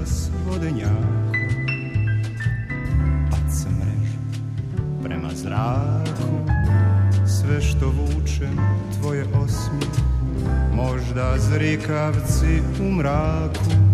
s vodenjakom. Bacam mrežu prema zraku, sve što vučem tvoje osmije, možda zrikavci u mraku.